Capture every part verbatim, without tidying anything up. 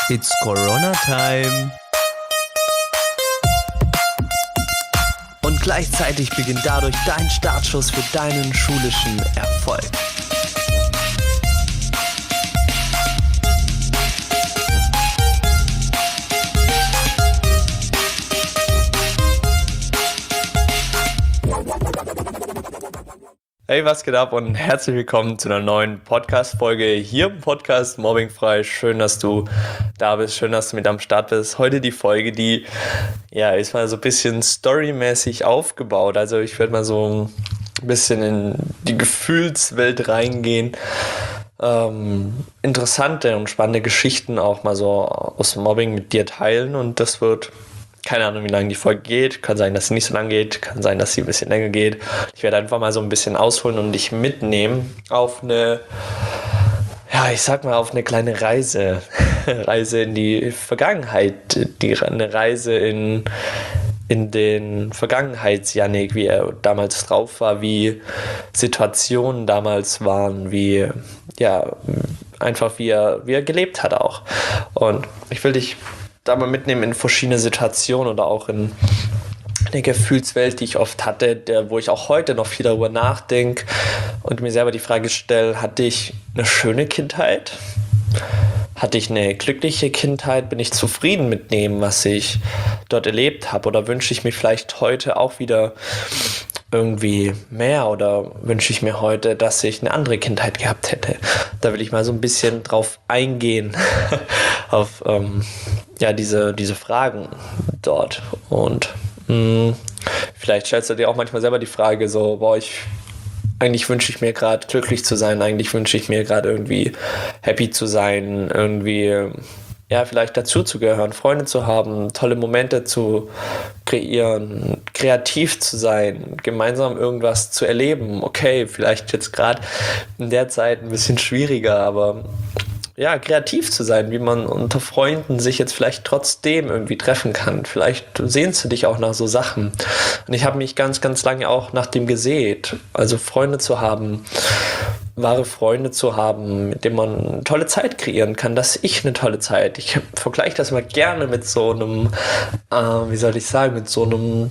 It's Corona Time. Und gleichzeitig beginnt dadurch dein Startschuss für deinen schulischen Erfolg. Hey, was geht ab und herzlich willkommen zu einer neuen Podcast-Folge hier im Podcast Mobbingfrei. Schön, dass du da bist, schön, dass du mit am Start bist. Heute die Folge, die, ja, ist mal so ein bisschen storymäßig aufgebaut. Also ich werde mal so ein bisschen in die Gefühlswelt reingehen. Ähm, interessante und spannende Geschichten auch mal so aus Mobbing mit dir teilen und das wird... Keine Ahnung, wie lange die Folge geht. Kann sein, dass sie nicht so lang geht. Kann sein, dass sie ein bisschen länger geht. Ich werde einfach mal so ein bisschen ausholen und dich mitnehmen auf eine, ja, ich sag mal, auf eine kleine Reise. Reise in die Vergangenheit. Die, eine Reise in, in den Vergangenheits-Jannik, wie er damals drauf war, wie Situationen damals waren, wie, ja, einfach wie er, wie er gelebt hat auch. Und ich will dich da mal mitnehmen in verschiedene Situationen oder auch in eine Gefühlswelt, die ich oft hatte, der, wo ich auch heute noch viel darüber nachdenke und mir selber die Frage stelle, hatte ich eine schöne Kindheit? Hatte ich eine glückliche Kindheit? Bin ich zufrieden mit dem, was ich dort erlebt habe? Oder wünsche ich mir vielleicht heute auch wieder irgendwie mehr oder wünsche ich mir heute, dass ich eine andere Kindheit gehabt hätte? Da will ich mal so ein bisschen drauf eingehen, auf ähm, ja, diese, diese Fragen dort. Und mh, vielleicht stellst du dir auch manchmal selber die Frage so, boah, ich eigentlich wünsche ich mir gerade glücklich zu sein, eigentlich wünsche ich mir gerade irgendwie happy zu sein, irgendwie ja, vielleicht dazuzugehören, Freunde zu haben, tolle Momente zu kreieren, kreativ zu sein, gemeinsam irgendwas zu erleben. Okay, vielleicht jetzt gerade in der Zeit ein bisschen schwieriger, aber ja, kreativ zu sein, wie man unter Freunden sich jetzt vielleicht trotzdem irgendwie treffen kann. Vielleicht sehnst du dich auch nach so Sachen. Und ich habe mich ganz, ganz lange auch nach dem gesehnt. Also Freunde zu haben, wahre Freunde zu haben, mit denen man eine tolle Zeit kreieren kann. Das ist ich eine tolle Zeit. Ich vergleiche das mal gerne mit so einem, äh, wie soll ich sagen, mit so einem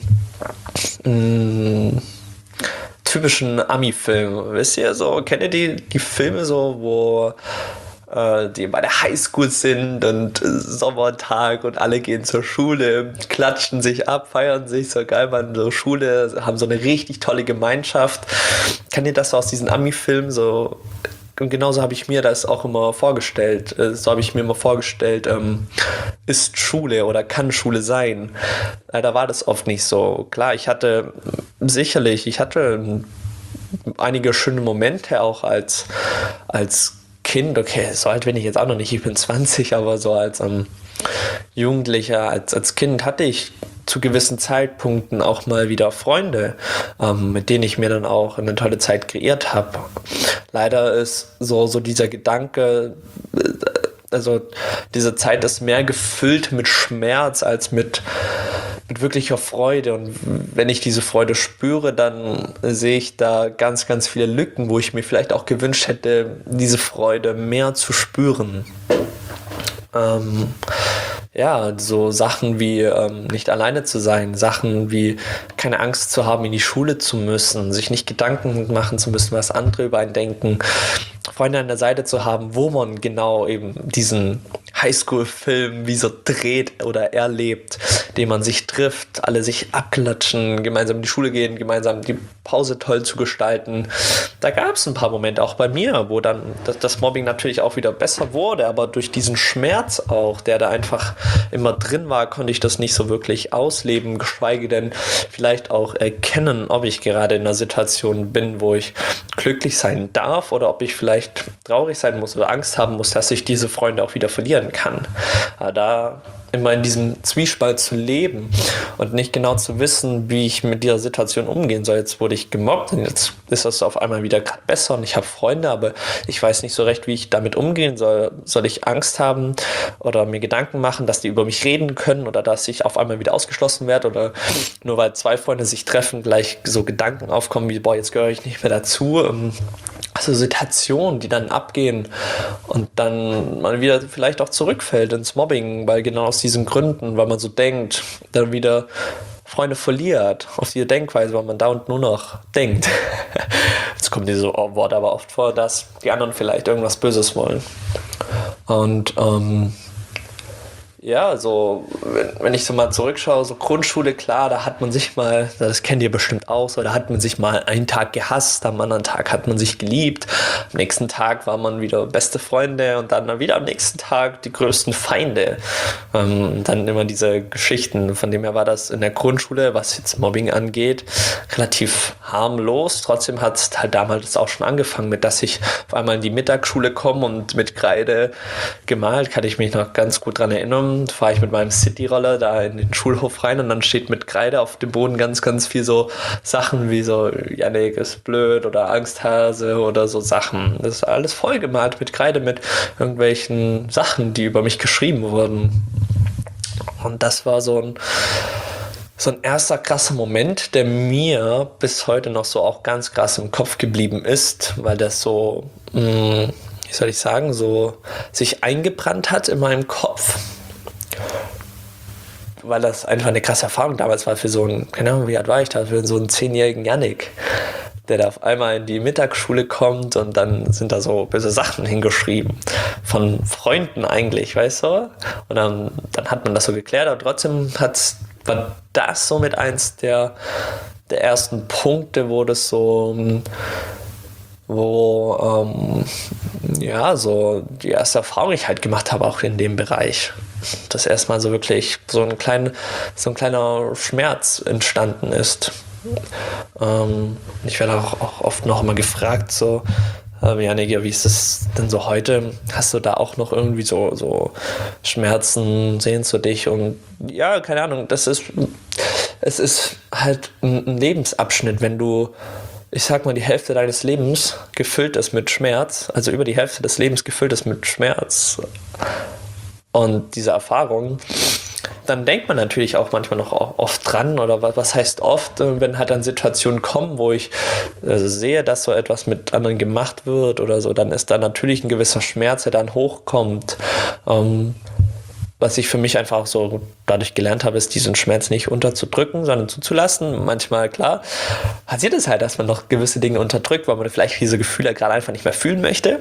mh, typischen Ami-Film. Wisst ihr, so, kennt ihr die, die Filme so, wo die bei der Highschool sind und Sommertag und alle gehen zur Schule, klatschen sich ab, feiern sich, so geil, man so Schule, haben so eine richtig tolle Gemeinschaft. Kennt ihr das so aus diesen Ami-Filmen? So, und genauso habe ich mir das auch immer vorgestellt. So habe ich mir immer vorgestellt, ähm, ist Schule oder kann Schule sein? Leider war das oft nicht so. Klar, ich hatte sicherlich, ich hatte einige schöne Momente auch als, als Kind, okay, so alt bin ich jetzt auch noch nicht, ich bin zwanzig, aber so als ähm, Jugendlicher, als, als Kind hatte ich zu gewissen Zeitpunkten auch mal wieder Freunde, ähm, mit denen ich mir dann auch eine tolle Zeit kreiert habe. Leider ist so, so dieser Gedanke, äh, also diese Zeit ist mehr gefüllt mit Schmerz als mit mit wirklicher Freude, und wenn ich diese Freude spüre, dann sehe ich da ganz, ganz viele Lücken, wo ich mir vielleicht auch gewünscht hätte, diese Freude mehr zu spüren. Ähm, ja, so Sachen wie ähm, nicht alleine zu sein, Sachen wie keine Angst zu haben, in die Schule zu müssen, sich nicht Gedanken machen zu müssen, was andere über einen denken, Freunde an der Seite zu haben, wo man genau eben diesen Highschool-Film wie so dreht oder erlebt, den man sich trifft, alle sich abklatschen, gemeinsam in die Schule gehen, gemeinsam die Pause toll zu gestalten. Da gab es ein paar Momente auch bei mir, wo dann das, das Mobbing natürlich auch wieder besser wurde, aber durch diesen Schmerz auch, der da einfach immer drin war, konnte ich das nicht so wirklich ausleben, geschweige denn vielleicht auch erkennen, ob ich gerade in einer Situation bin, wo ich glücklich sein darf oder ob ich vielleicht traurig sein muss oder Angst haben muss, dass ich diese Freunde auch wieder verlieren kann. Da immer in diesem Zwiespalt zu leben und nicht genau zu wissen, wie ich mit dieser Situation umgehen soll. Jetzt wurde ich gemobbt und jetzt ist das auf einmal wieder gerade besser und ich habe Freunde, aber ich weiß nicht so recht, wie ich damit umgehen soll. Soll ich Angst haben oder mir Gedanken machen, dass die über mich reden können oder dass ich auf einmal wieder ausgeschlossen werde, oder nur weil zwei Freunde sich treffen, gleich so Gedanken aufkommen wie, boah, jetzt gehöre ich nicht mehr dazu. Was so Situationen, die dann abgehen und dann man wieder vielleicht auch zurückfällt ins Mobbing, weil genau aus diesen Gründen, weil man so denkt, dann wieder Freunde verliert, auf diese Denkweise, weil man dauernd nur noch denkt. Jetzt kommt diese Worte aber oft vor, dass die anderen vielleicht irgendwas Böses wollen. Und ähm, ja, so, wenn, wenn ich so mal zurückschaue, so Grundschule, klar, da hat man sich mal, das kennt ihr bestimmt auch, so, da hat man sich mal einen Tag gehasst, am anderen Tag hat man sich geliebt, am nächsten Tag war man wieder beste Freunde und dann wieder am nächsten Tag die größten Feinde. Ähm, dann immer diese Geschichten, von dem her war das in der Grundschule, was jetzt Mobbing angeht, relativ harmlos. Trotzdem hat es halt damals auch schon angefangen mit, dass ich auf einmal in die Mittagsschule komme und mit Kreide gemalt, kann ich mich noch ganz gut dran erinnern. Fahre ich mit meinem City-Roller da in den Schulhof rein und dann steht mit Kreide auf dem Boden ganz, ganz viel so Sachen wie so Jannik ist blöd oder Angsthase oder so Sachen. Das ist alles vollgemalt mit Kreide, mit irgendwelchen Sachen, die über mich geschrieben wurden. Und das war so ein So ein erster krasser Moment, der mir bis heute noch so auch ganz krass im Kopf geblieben ist, weil das so, mh, wie soll ich sagen, so sich eingebrannt hat in meinem Kopf. Weil das einfach eine krasse Erfahrung damals war für so einen, keine Ahnung, wie alt war ich da, für so einen zehnjährigen Jannik, der da auf einmal in die Mittagsschule kommt und dann sind da so böse Sachen hingeschrieben. Von Freunden eigentlich, weißt du? Und dann, dann hat man das so geklärt, aber trotzdem hat's, war das so mit eins der, der ersten Punkte, wo das so, wo, ähm, ja, so die erste Erfahrung ich halt gemacht habe, auch in dem Bereich. Dass erstmal so wirklich so ein, klein, so ein kleiner Schmerz entstanden ist. Ähm, ich werde auch, auch oft noch mal gefragt, so, äh, Jannik, wie ist das denn so heute? Hast du da auch noch irgendwie so, so Schmerzen, sehnst du dich? Und ja, keine Ahnung, das ist, es ist halt ein, ein Lebensabschnitt, wenn du, ich sag mal, die Hälfte deines Lebens gefüllt ist mit Schmerz, also über die Hälfte des Lebens gefüllt ist mit Schmerz und diese Erfahrung, dann denkt man natürlich auch manchmal noch oft dran, oder was, was heißt oft, wenn halt dann Situationen kommen, wo ich also sehe, dass so etwas mit anderen gemacht wird oder so, dann ist da natürlich ein gewisser Schmerz, der dann hochkommt. Ähm, was ich für mich einfach auch so dadurch gelernt habe, ist, diesen Schmerz nicht unterzudrücken, sondern zuzulassen. Manchmal, klar, passiert es halt, dass man noch gewisse Dinge unterdrückt, weil man vielleicht diese Gefühle gerade einfach nicht mehr fühlen möchte.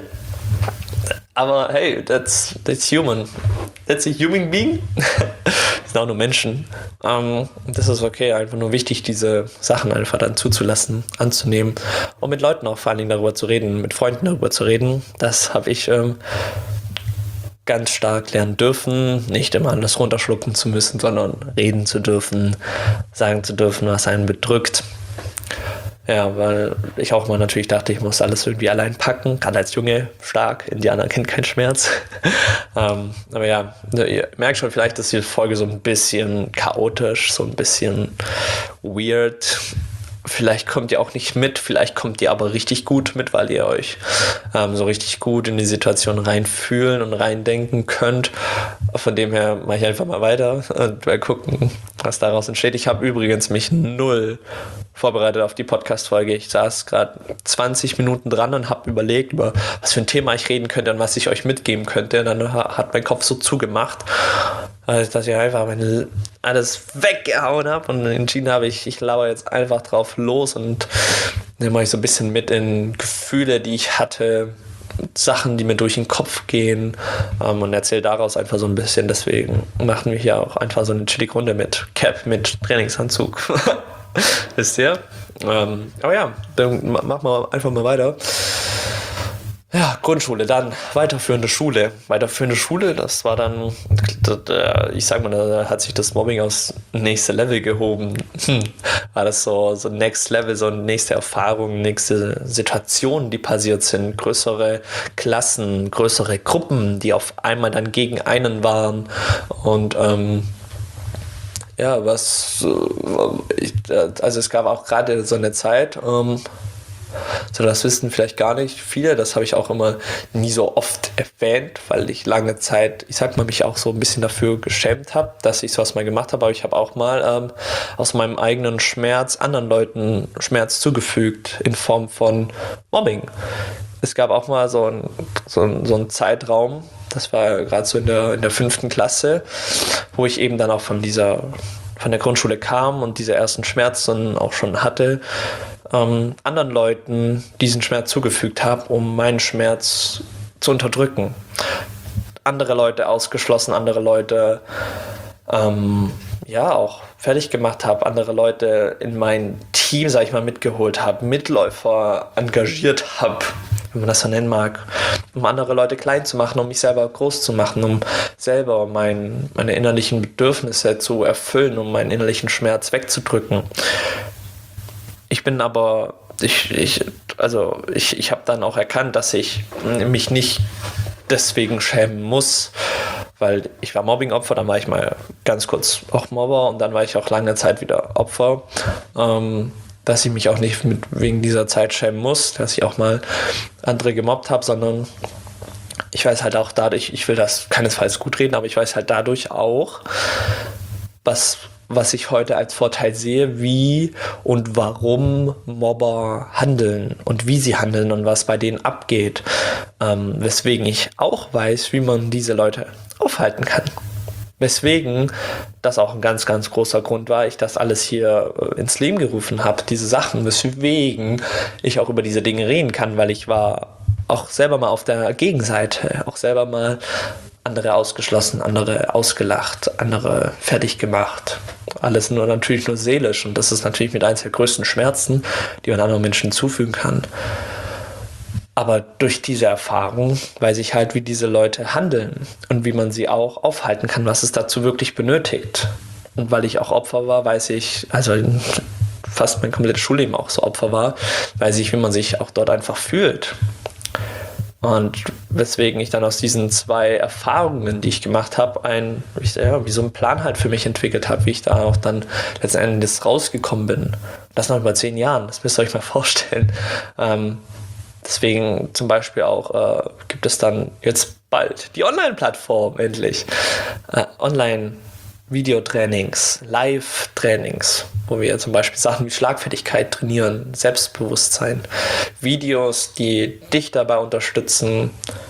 Aber hey, that's, that's human. That's a human being. Das sind auch nur Menschen. Ähm, das ist okay, einfach nur wichtig, diese Sachen einfach dann zuzulassen, anzunehmen und mit Leuten auch vor allen Dingen darüber zu reden, mit Freunden darüber zu reden. Das habe ich ähm, ganz stark lernen dürfen, nicht immer alles runterschlucken zu müssen, sondern reden zu dürfen, sagen zu dürfen, was einen bedrückt. Ja, weil ich auch mal natürlich dachte, ich muss alles irgendwie allein packen, gerade als Junge, stark, Indianer kennt keinen Schmerz. ähm, aber ja, ihr merkt schon vielleicht, dass die Folge so ein bisschen chaotisch, so ein bisschen weird. Vielleicht kommt ihr auch nicht mit, vielleicht kommt ihr aber richtig gut mit, weil ihr euch ähm, so richtig gut in die Situation reinfühlen und reindenken könnt. Von dem her mache ich einfach mal weiter und mal gucken, was daraus entsteht. Ich habe übrigens mich null vorbereitet auf die Podcast-Folge. Ich saß gerade zwanzig Minuten dran und habe überlegt, über was für ein Thema ich reden könnte und was ich euch mitgeben könnte. Und dann hat mein Kopf so zugemacht, dass ich einfach meine, alles weggehauen habe und entschieden habe, ich, ich lauere jetzt einfach drauf los und nehme euch so ein bisschen mit in Gefühle, die ich hatte, Sachen, die mir durch den Kopf gehen, ähm, und erzähle daraus einfach so ein bisschen. Deswegen machen wir hier auch einfach so eine chillige Runde mit Cap, mit Trainingsanzug. Wisst ihr? Ähm, aber ja, dann machen wir einfach mal weiter. Ja, Grundschule, dann weiterführende Schule. Weiterführende Schule, das war dann, ich sag mal, da hat sich das Mobbing aufs nächste Level gehoben. Hm. War das so, so Next Level, so nächste Erfahrung, nächste Situationen, die passiert sind. Größere Klassen, größere Gruppen, die auf einmal dann gegen einen waren. Und ähm, ja, was, also es gab auch gerade so eine Zeit, ähm, so, das wissen vielleicht gar nicht viele, das habe ich auch immer nie so oft erwähnt, weil ich lange Zeit, ich sag mal, mich auch so ein bisschen dafür geschämt habe, dass ich sowas mal gemacht habe, aber ich habe auch mal ähm, aus meinem eigenen Schmerz anderen Leuten Schmerz zugefügt in Form von Mobbing. es gab auch mal so einen so ein, so ein Zeitraum, das war gerade so in der, in der fünften Klasse, wo ich eben dann auch von dieser, von der Grundschule kam und diese ersten Schmerzen auch schon hatte, ähm, anderen Leuten diesen Schmerz zugefügt habe, um meinen Schmerz zu unterdrücken. Andere Leute ausgeschlossen, andere Leute ähm, ja auch fertig gemacht habe, andere Leute in mein Team, sag ich mal, mitgeholt habe, Mitläufer engagiert habe, wenn man das so nennen mag, um andere Leute klein zu machen, um mich selber groß zu machen, um selber mein, meine innerlichen Bedürfnisse zu erfüllen, um meinen innerlichen Schmerz wegzudrücken. Ich bin aber, ich, ich, also ich, ich habe dann auch erkannt, dass ich mich nicht deswegen schämen muss, weil ich war Mobbing-Opfer, dann war ich mal ganz kurz auch Mobber und dann war ich auch lange Zeit wieder Opfer, ähm, dass ich mich auch nicht mit, wegen dieser Zeit schämen muss, dass ich auch mal andere gemobbt habe, sondern ich weiß halt auch dadurch, ich will das keinesfalls gut reden, aber ich weiß halt dadurch auch, was was ich heute als Vorteil sehe, wie und warum Mobber handeln und wie sie handeln und was bei denen abgeht. Ähm, weswegen ich auch weiß, wie man diese Leute aufhalten kann. Weswegen das auch ein ganz, ganz großer Grund war, ich das alles hier äh, ins Leben gerufen habe, diese Sachen, weswegen ich auch über diese Dinge reden kann, weil ich war auch selber mal auf der Gegenseite, auch selber mal andere ausgeschlossen, andere ausgelacht, andere fertig gemacht. Alles nur natürlich nur seelisch und das ist natürlich mit eins der größten Schmerzen, die man anderen Menschen zufügen kann. Aber durch diese Erfahrung weiß ich halt, wie diese Leute handeln und wie man sie auch aufhalten kann, was es dazu wirklich benötigt. Und weil ich auch Opfer war, weiß ich, also fast mein komplettes Schulleben auch so Opfer war, weiß ich, wie man sich auch dort einfach fühlt. Und weswegen ich dann aus diesen zwei Erfahrungen, die ich gemacht habe, ein, ja, wie so einen Plan halt für mich entwickelt habe, wie ich da auch dann letztendlich rausgekommen bin. Das noch über zehn Jahren, das müsst ihr euch mal vorstellen. Ähm, deswegen zum Beispiel auch äh, gibt es dann jetzt bald die Online-Plattform endlich. Äh, Online- Videotrainings, Live-Trainings, wo wir zum Beispiel Sachen wie Schlagfertigkeit trainieren, Selbstbewusstsein, Videos, die dich dabei unterstützen,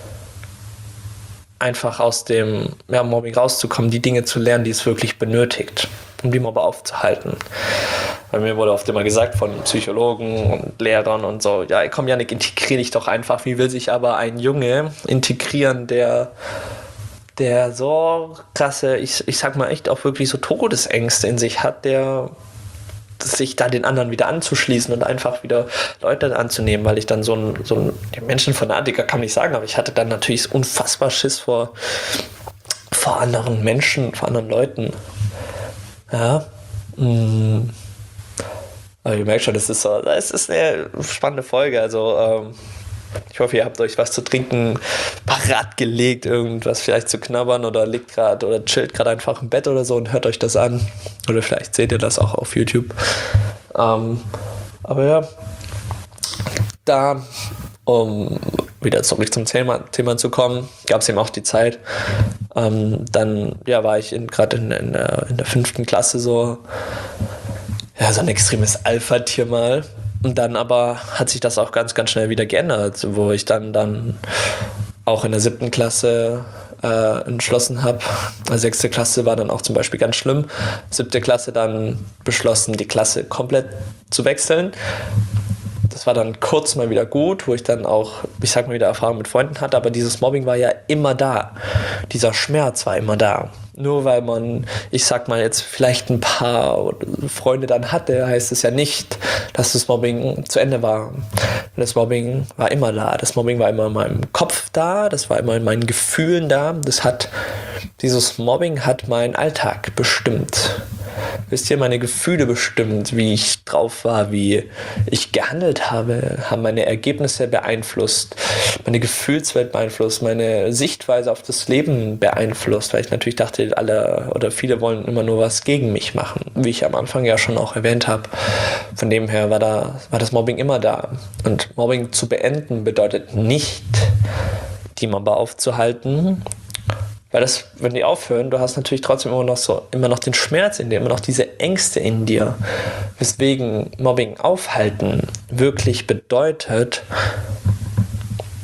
einfach aus dem ja, Mobbing rauszukommen, die Dinge zu lernen, die es wirklich benötigt, um die Mobber aufzuhalten. Bei mir wurde oft immer gesagt von Psychologen und Lehrern und so, ja komm Janik, integrier dich doch einfach. Wie will sich aber ein Junge integrieren, der der so krasse, ich, ich sag mal echt auch wirklich so Todesängste in sich hat, der sich da den anderen wieder anzuschließen und einfach wieder Leute anzunehmen, weil ich dann so ein, so ein ja, Menschenfanatiker kann ich sagen, aber ich hatte dann natürlich unfassbar Schiss vor, vor anderen Menschen, vor anderen Leuten. Ja. Mm. Aber ihr merkt schon, das ist so, das ist eine spannende Folge, also ähm, ich hoffe, ihr habt euch was zu trinken parat gelegt, irgendwas vielleicht zu knabbern oder liegt gerade oder chillt gerade einfach im Bett oder so und hört euch das an. Oder vielleicht seht ihr das auch auf YouTube. Ähm, aber ja, da, um wieder zurück zum Thema, Thema zu kommen, gab es eben auch die Zeit. Ähm, dann ja, war ich gerade in, in, der, in der fünften Klasse so, ja, so ein extremes Alpha-Tier mal. Und dann aber hat sich das auch ganz, ganz schnell wieder geändert, wo ich dann, dann auch in der siebten Klasse äh, entschlossen habe. Die sechste Klasse war dann auch zum Beispiel ganz schlimm. Siebte Klasse dann beschlossen, die Klasse komplett zu wechseln. Das war dann kurz mal wieder gut, wo ich dann auch, ich sag mal, wieder Erfahrung mit Freunden hatte, aber dieses Mobbing war ja immer da. Dieser Schmerz war immer da. Nur weil man, ich sag mal jetzt vielleicht ein paar Freunde dann hatte, heißt es ja nicht, dass das Mobbing zu Ende war. Das Mobbing war immer da. Das Mobbing war immer in meinem Kopf da, das war immer in meinen Gefühlen da. Das hat, dieses Mobbing hat meinen Alltag bestimmt. Wisst ihr, meine Gefühle bestimmt, wie ich drauf war, wie ich gehandelt habe, haben meine Ergebnisse beeinflusst, meine Gefühlswelt beeinflusst, meine Sichtweise auf das Leben beeinflusst, weil ich natürlich dachte, alle oder viele wollen immer nur was gegen mich machen, wie ich am Anfang ja schon auch erwähnt habe. Von dem her war, da, war das Mobbing immer da. Und Mobbing zu beenden bedeutet nicht, die Mobber aufzuhalten, weil das, wenn die aufhören, du hast natürlich trotzdem immer noch so, immer noch den Schmerz in dir, immer noch diese Ängste in dir. Weswegen Mobbing aufhalten wirklich bedeutet,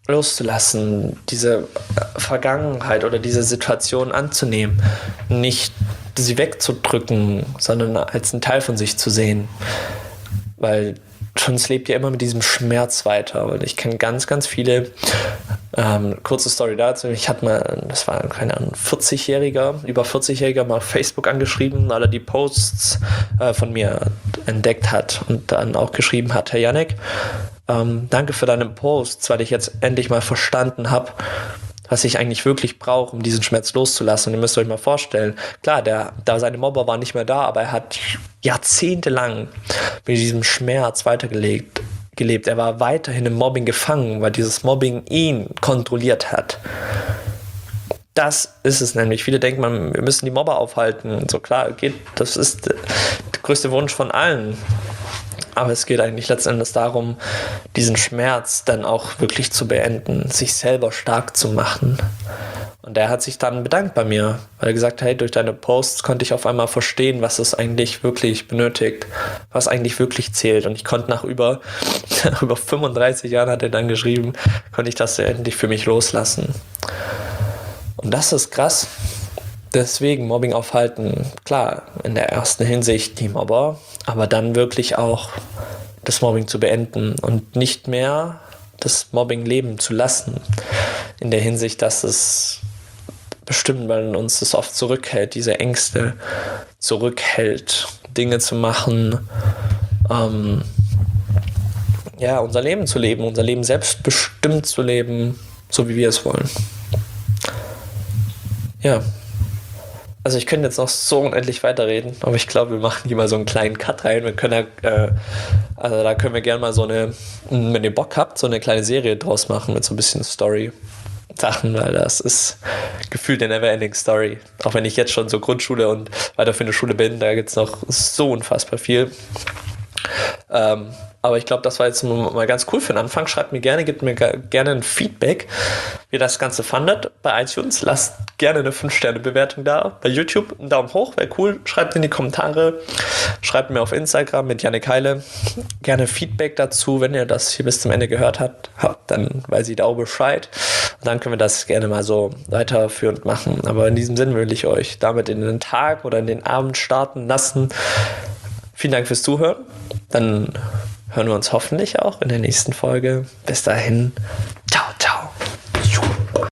loszulassen, diese Vergangenheit oder diese Situation anzunehmen, nicht sie wegzudrücken, sondern als einen Teil von sich zu sehen. Weil sonst lebt ja immer mit diesem Schmerz weiter. Und ich kenne ganz, ganz viele, ähm, kurze Story dazu, ich hatte mal, das war keine Ahnung, vierzig-Jähriger, über vierzig-Jähriger mal auf Facebook angeschrieben, weil er die Posts äh, von mir entdeckt hat und dann auch geschrieben hat, Herr Janek, ähm, danke für deine Posts, weil ich jetzt endlich mal verstanden habe, was ich eigentlich wirklich brauche, um diesen Schmerz loszulassen. Und ihr müsst euch mal vorstellen, klar, der, da seine Mobber waren nicht mehr da, aber er hat jahrzehntelang mit diesem Schmerz weitergelebt. Gelebt. Er war weiterhin im Mobbing gefangen, weil dieses Mobbing ihn kontrolliert hat. Das ist es nämlich. Viele denken, man, wir müssen die Mobber aufhalten. So klar, geht, das ist der größte Wunsch von allen. Aber es geht eigentlich letztendlich darum, diesen Schmerz dann auch wirklich zu beenden, sich selber stark zu machen. Und er hat sich dann bedankt bei mir, weil er gesagt hat, hey, durch deine Posts konnte ich auf einmal verstehen, was es eigentlich wirklich benötigt, was eigentlich wirklich zählt. Und ich konnte nach über, über fünfunddreißig Jahren, hat er dann geschrieben, konnte ich das endlich für mich loslassen. Und das ist krass. Deswegen Mobbing aufhalten, klar, in der ersten Hinsicht die Mobber, aber dann wirklich auch das Mobbing zu beenden und nicht mehr das Mobbing leben zu lassen. In der Hinsicht, dass es bestimmt, weil uns das oft zurückhält, diese Ängste zurückhält, Dinge zu machen, ähm, ja, unser Leben zu leben, unser Leben selbstbestimmt zu leben, so wie wir es wollen. Ja. Also ich könnte jetzt noch so unendlich weiterreden, aber ich glaube, wir machen hier mal so einen kleinen Cut rein. Wir können ja, äh, also da können wir gerne mal so eine, wenn ihr Bock habt, so eine kleine Serie draus machen mit so ein bisschen Story-Sachen, weil das ist gefühlt eine Never-Ending Story. Auch wenn ich jetzt schon so Grundschule und weiterführende Schule bin, da gibt es noch so unfassbar viel. Ähm, aber ich glaube, das war jetzt mal ganz cool für den Anfang. Schreibt mir gerne, gebt mir gerne ein Feedback, wie ihr das Ganze fandet bei iTunes. Lasst gerne eine fünf Sterne Bewertung da. Bei YouTube einen Daumen hoch, wäre cool. Schreibt in die Kommentare. Schreibt mir auf Instagram mit Janek Heile gerne Feedback dazu. Wenn ihr das hier bis zum Ende gehört habt, dann weiß ich da auch Bescheid. Und dann können wir das gerne mal so weiterführend machen. Aber in diesem Sinne will ich euch damit in den Tag oder in den Abend starten lassen. Vielen Dank fürs Zuhören. Dann hören wir uns hoffentlich auch in der nächsten Folge. Bis dahin. Ciao.